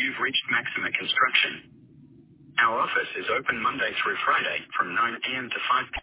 You've reached Maxima Construction. Our office is open Monday through Friday from 9 a.m. to 5 p.m.